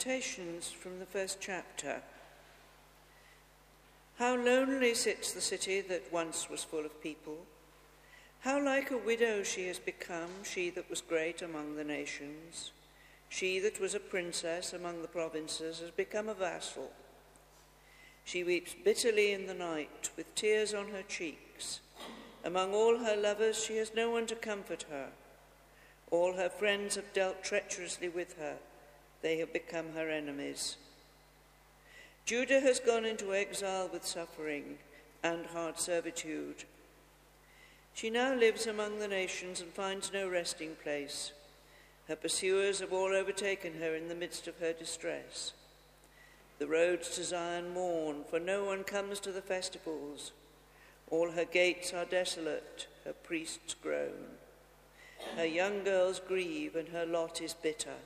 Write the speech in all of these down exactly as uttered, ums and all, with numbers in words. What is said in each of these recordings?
Meditations from the first chapter. How lonely sits the city that once was full of people. How like a widow she has become, she that was great among the nations. She that was a princess among the provinces has become a vassal. She weeps bitterly in the night, with tears on her cheeks. Among all her lovers she has no one to comfort her. All her friends have dealt treacherously with her. They have become her enemies. Judah has gone into exile with suffering and hard servitude. She now lives among the nations and finds no resting place. Her pursuers have all overtaken her in the midst of her distress. The roads to Zion mourn, for no one comes to the festivals. All her gates are desolate, her priests groan. Her young girls grieve, and her lot is bitter.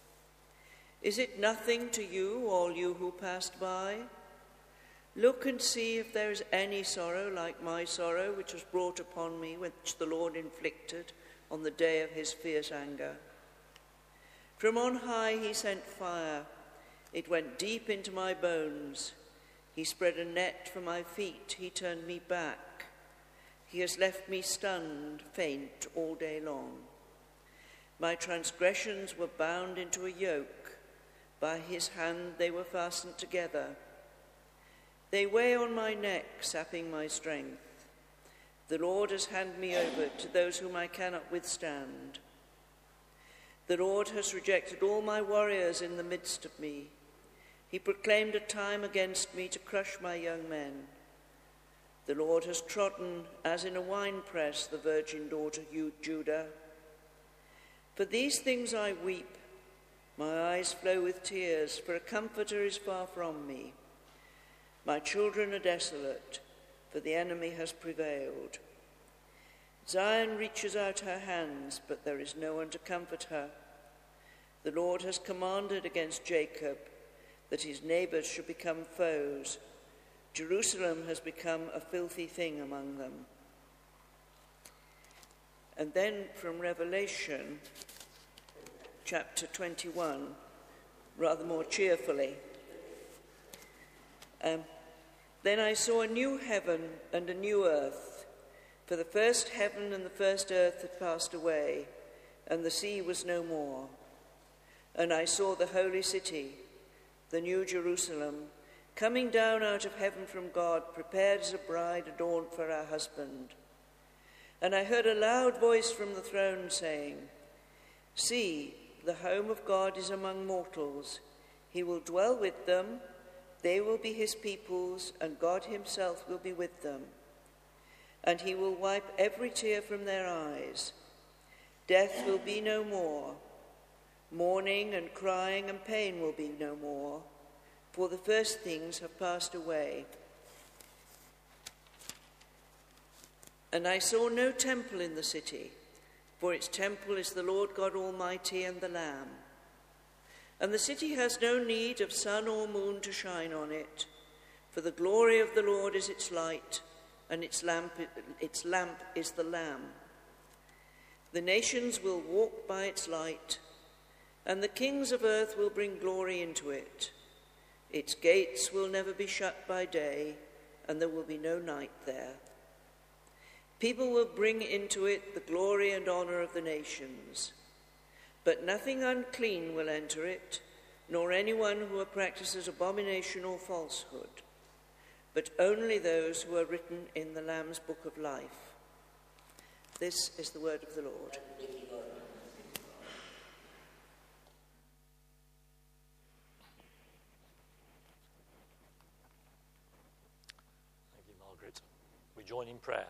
Is it nothing to you, all you who passed by? Look and see if there is any sorrow like my sorrow, which was brought upon me, which the Lord inflicted on the day of his fierce anger. From on high he sent fire. It went deep into my bones. He spread a net for my feet. He turned me back. He has left me stunned, faint all day long. My transgressions were bound into a yoke. By his hand they were fastened together. They weigh on my neck, sapping my strength. The Lord has handed me over to those whom I cannot withstand. The Lord has rejected all my warriors in the midst of me. He proclaimed a time against me to crush my young men. The Lord has trodden, as in a winepress, the virgin daughter Judah. For these things I weep. My eyes flow with tears, for a comforter is far from me. My children are desolate, for the enemy has prevailed. Zion reaches out her hands, but there is no one to comfort her. The Lord has commanded against Jacob that his neighbors should become foes. Jerusalem has become a filthy thing among them. And then from Revelation chapter twenty-one, rather more cheerfully. Um, then I saw a new heaven and a new earth, for the first heaven and the first earth had passed away, and the sea was no more. And I saw the holy city, the new Jerusalem, coming down out of heaven from God, prepared as a bride adorned for her husband. And I heard a loud voice from the throne saying, "See, the home of God is among mortals. He will dwell with them. They will be his peoples, and God himself will be with them. And he will wipe every tear from their eyes. Death will be no more. Mourning and crying and pain will be no more, for the first things have passed away." And I saw no temple in the city, for its temple is the Lord God Almighty and the Lamb. And the city has no need of sun or moon to shine on it, for the glory of the Lord is its light, and its lamp, its lamp is the Lamb. The nations will walk by its light, and the kings of earth will bring glory into it. Its gates will never be shut by day, and there will be no night there. People will bring into it the glory and honor of the nations. But nothing unclean will enter it, nor anyone who practices abomination or falsehood, but only those who are written in the Lamb's book of life. This is the word of the Lord. Thank you, Margaret. We join in prayer.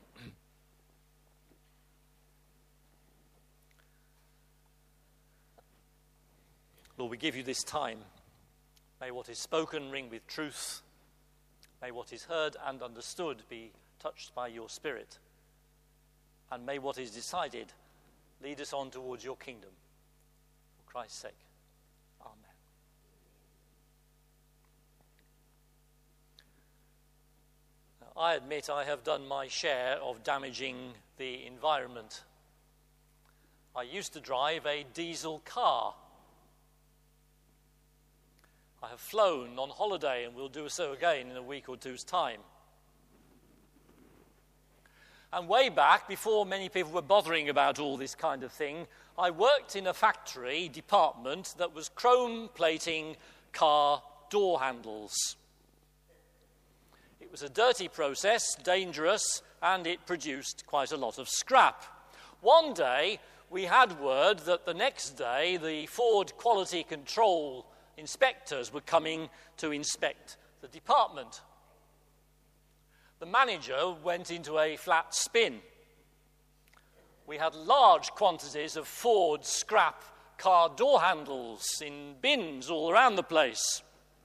Lord, we give you this time. May what is spoken ring with truth. May what is heard and understood be touched by your Spirit. And may what is decided lead us on towards your kingdom. For Christ's sake. Amen. Now, I admit I have done my share of damaging the environment. I used to drive a diesel car. I have flown on holiday and will do so again in a week or two's time. And way back, before many people were bothering about all this kind of thing, I worked in a factory department that was chrome plating car door handles. It was a dirty process, dangerous, and it produced quite a lot of scrap. One day, we had word that the next day the Ford quality control inspectors were coming to inspect the department. The manager went into a flat spin. We had large quantities of Ford scrap car door handles in bins all around the place.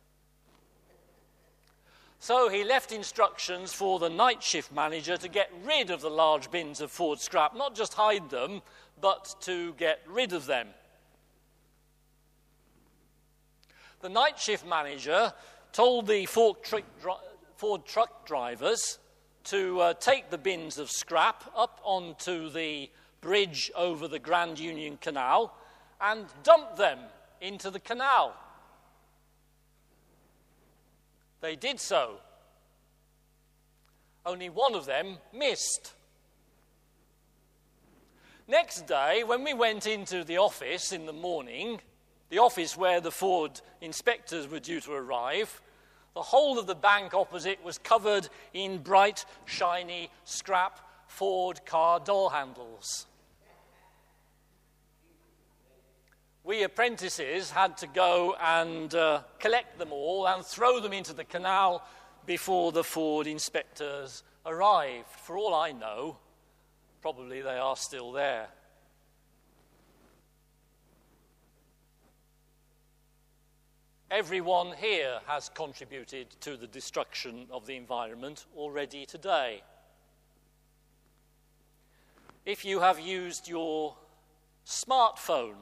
So he left instructions for the night shift manager to get rid of the large bins of Ford scrap, not just hide them, but to get rid of them. The night shift manager told the Ford truck, Ford truck drivers to uh, take the bins of scrap up onto the bridge over the Grand Union Canal and dump them into the canal. They did so. Only one of them missed. Next day, when we went into the office in the morning, the office where the Ford inspectors were due to arrive, the whole of the bank opposite was covered in bright, shiny, scrap Ford car door handles. We apprentices had to go and uh, collect them all and throw them into the canal before the Ford inspectors arrived. For all I know, probably they are still there. Everyone here has contributed to the destruction of the environment already today. If you have used your smartphone,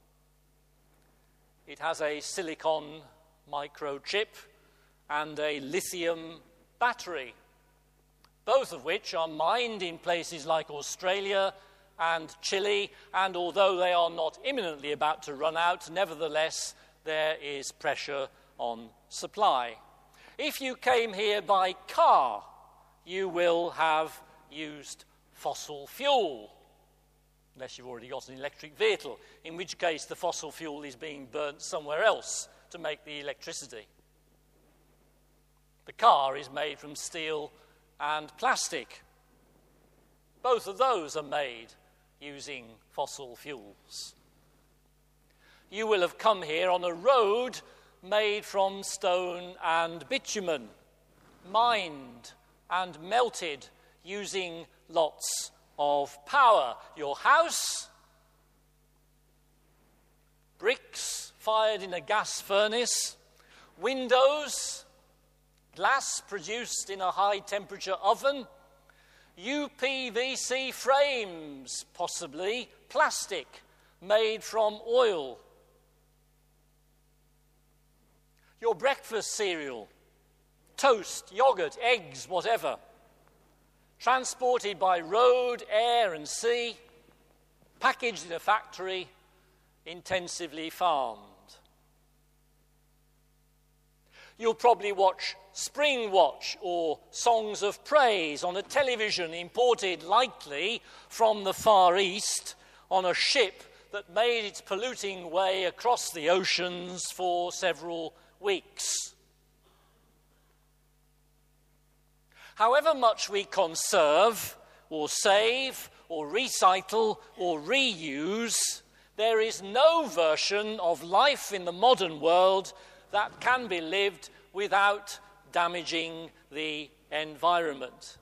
it has a silicon microchip and a lithium battery, both of which are mined in places like Australia and Chile, and although they are not imminently about to run out, nevertheless, there is pressure on supply. If you came here by car, you will have used fossil fuel, unless you've already got an electric vehicle, in which case the fossil fuel is being burnt somewhere else to make the electricity. The car is made from steel and plastic. Both of those are made using fossil fuels. You will have come here on a road made from stone and bitumen, mined and melted using lots of power. Your house, bricks fired in a gas furnace, windows, glass produced in a high-temperature oven, U P V C frames, possibly plastic, made from oil. Your breakfast cereal, toast, yogurt, eggs, whatever, transported by road, air and sea, packaged in a factory, intensively farmed. You'll probably watch Spring Watch or Songs of Praise on a television imported likely from the Far East on a ship that made its polluting way across the oceans for several weeks. However much we conserve or save or recycle or reuse, there is no version of life in the modern world that can be lived without damaging the environment.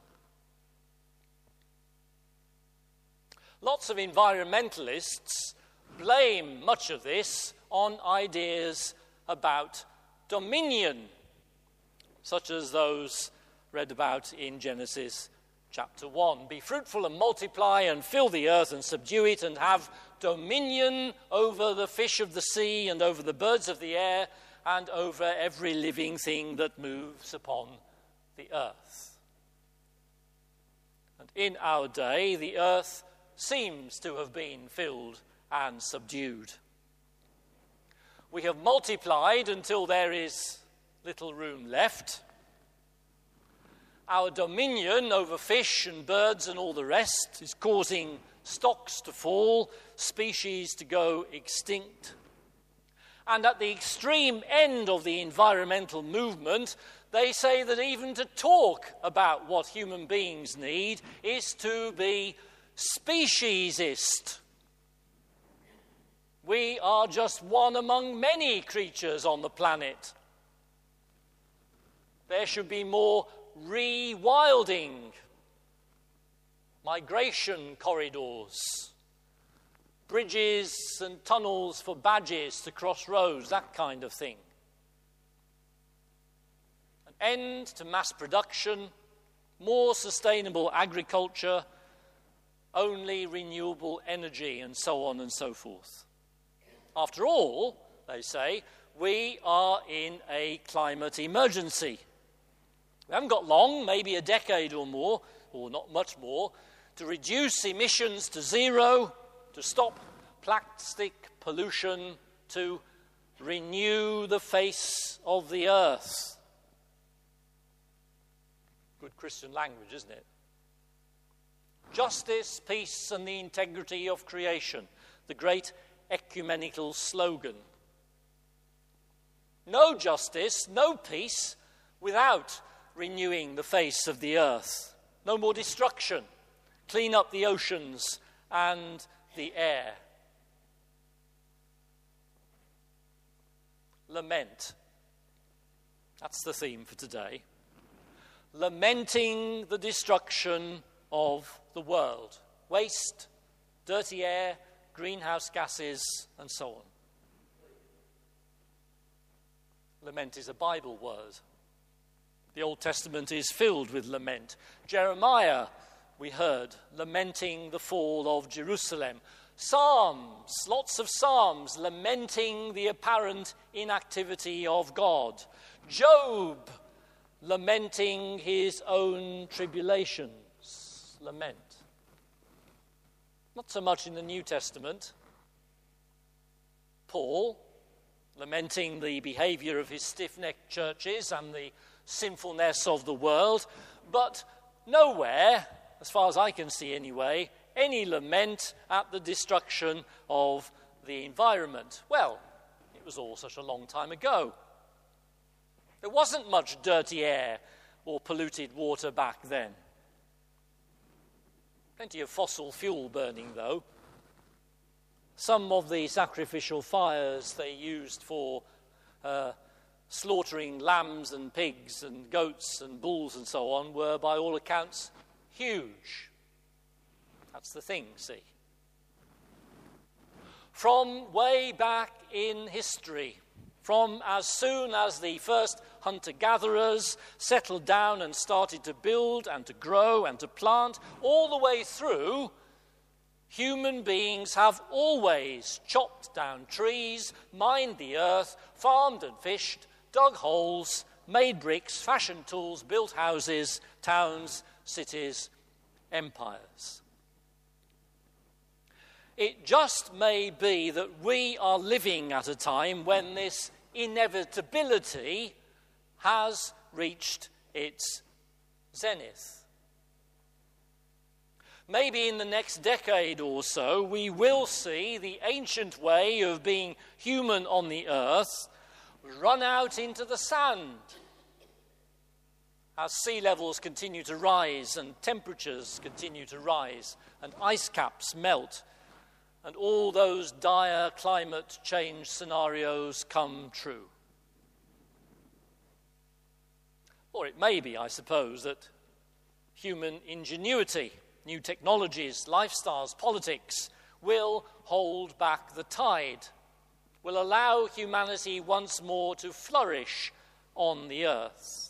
Lots of environmentalists blame much of this on ideas about dominion, such as those read about in Genesis chapter one. Be fruitful and multiply and fill the earth and subdue it and have dominion over the fish of the sea and over the birds of the air and over every living thing that moves upon the earth. And in our day, the earth seems to have been filled and subdued. We have multiplied until there is little room left. Our dominion over fish and birds and all the rest is causing stocks to fall, species to go extinct. And at the extreme end of the environmental movement, they say that even to talk about what human beings need is to be speciesist. We are just one among many creatures on the planet. There should be more rewilding, migration corridors, bridges and tunnels for badges to cross roads, that kind of thing. An end to mass production, more sustainable agriculture, only renewable energy, and so on and so forth. After all, they say, we are in a climate emergency. We haven't got long, maybe a decade or more, or not much more, to reduce emissions to zero, to stop plastic pollution, to renew the face of the earth. Good Christian language, isn't it? Justice, peace, and the integrity of creation, the great ecumenical slogan. No justice, no peace, without renewing the face of the earth. No more destruction. Clean up the oceans and the air. Lament. That's the theme for today. Lamenting the destruction of the world. Waste, dirty air, greenhouse gases, and so on. Lament is a Bible word. The Old Testament is filled with lament. Jeremiah, we heard, lamenting the fall of Jerusalem. Psalms, lots of psalms, lamenting the apparent inactivity of God. Job, lamenting his own tribulations. Lament. Not so much in the New Testament. Paul, lamenting the behavior of his stiff-necked churches and the sinfulness of the world, but nowhere, as far as I can see anyway, any lament at the destruction of the environment. Well, it was all such a long time ago. There wasn't much dirty air or polluted water back then. Plenty of fossil fuel burning, though. Some of the sacrificial fires they used for uh, slaughtering lambs and pigs and goats and bulls and so on were, by all accounts, huge. That's the thing, see. From way back in history, from as soon as the first hunter-gatherers settled down and started to build and to grow and to plant, all the way through, human beings have always chopped down trees, mined the earth, farmed and fished, dug holes, made bricks, fashioned tools, built houses, towns, cities, empires. It just may be that we are living at a time when this inevitability has reached its zenith. Maybe in the next decade or so, we will see the ancient way of being human on the earth run out into the sand as sea levels continue to rise and temperatures continue to rise and ice caps melt and all those dire climate change scenarios come true. Or it may be, I suppose, that human ingenuity, new technologies, lifestyles, politics will hold back the tide, will allow humanity once more to flourish on the earth.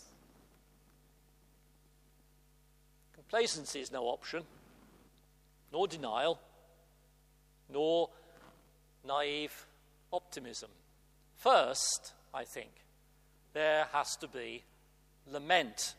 Complacency is no option, nor denial, nor naive optimism. First, I think, there has to be lament.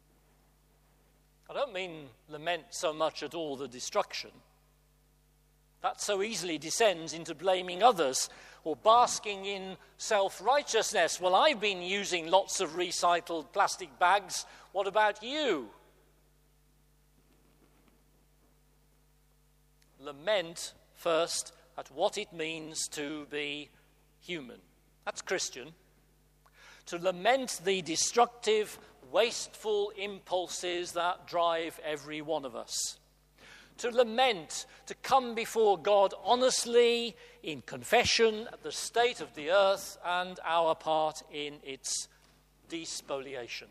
I don't mean lament so much at all the destruction. That so easily descends into blaming others or basking in self-righteousness. Well, I've been using lots of recycled plastic bags. What about you? Lament first at what it means to be human. That's Christian. To lament the destructive, wasteful impulses that drive every one of us. To lament, to come before God honestly in confession at the state of the earth and our part in its despoliation.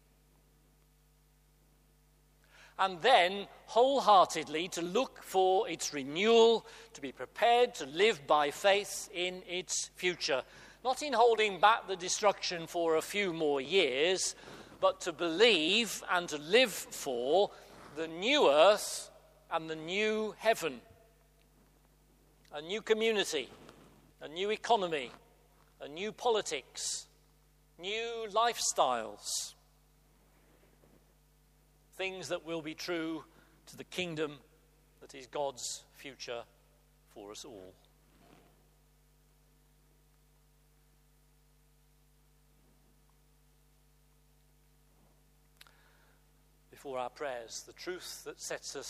And then wholeheartedly to look for its renewal, to be prepared to live by faith in its future. Not in holding back the destruction for a few more years, but to believe and to live for the new earth and the new heaven, a new community, a new economy, a new politics, new lifestyles, things that will be true to the kingdom that is God's future for us all. Before our prayers, the truth that sets us